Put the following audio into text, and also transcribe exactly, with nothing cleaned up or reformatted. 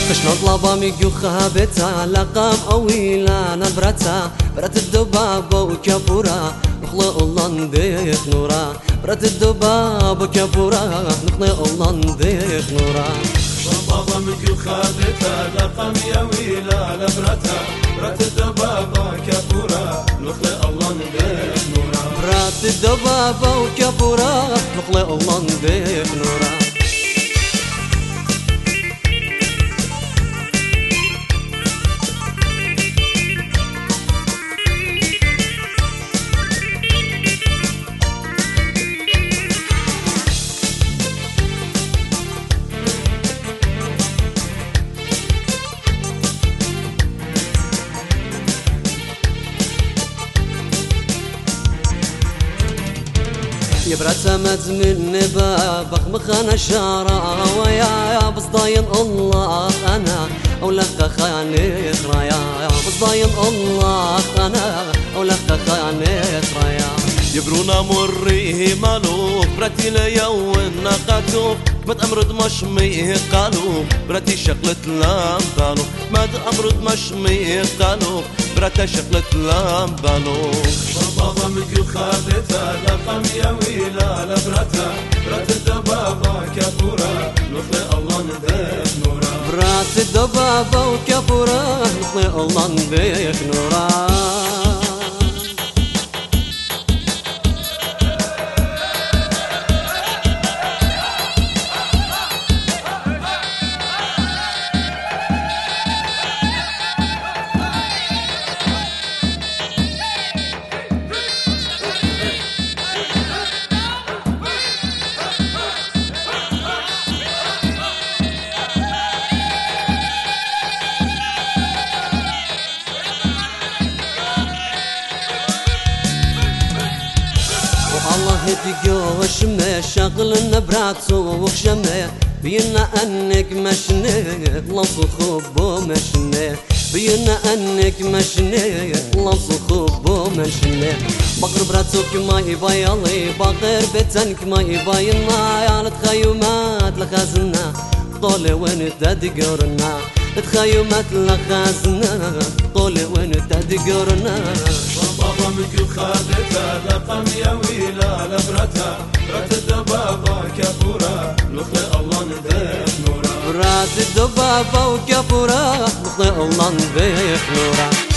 خشنا طلبة ميجو خابتا لقام أويلا نبرتا برات الدباب وكابورا نخلق الله نديك نورا برات الدباب وكابورا نخلق الله نديك نورا بابا ميجو خابتا لقام أويلا نبرتا برات الدباب وكابورا نخلق الله نديك نورا برات الدباب وكابورا نخلق الله نديك نورا يبرت مزمن بابك مخانا شارع ويا بصداين الله انا ولك خاني خرايا بصداين الله انا ولك خاني خرايا يبرونا مريه مالو براتي ليو نقاتو مد امرد مشمي قالو براتي شغلت لام بالو مد امرد مشمي قالو براتي شغلت لام بالو بابا مكيو خابتا لقم يا ويلا لبراتا برات الدبابة كابورا نخلق الله نديك نورا برات الدبابة وكابورا نخلق الله نديك نورا الله يدقو وشمه شغل النبرات وخشمه بينا انك مشنه لفظ خوب ومشنه بينا انك مشنه لفظ خوب ومشنه بقر براتك ما يبايلي بقر بتنك ما يبايلنا يا تخيمات لخازنا طول وين تدقرنا تخيمات لخازنا طول وين تدقرنا بابا مكيو خابتا لقم يا ويلا لبراتا برات الدبابة كابورا نخلق الله نديك نورا برات الدبابة وكابورا نخلق الله نديك نورا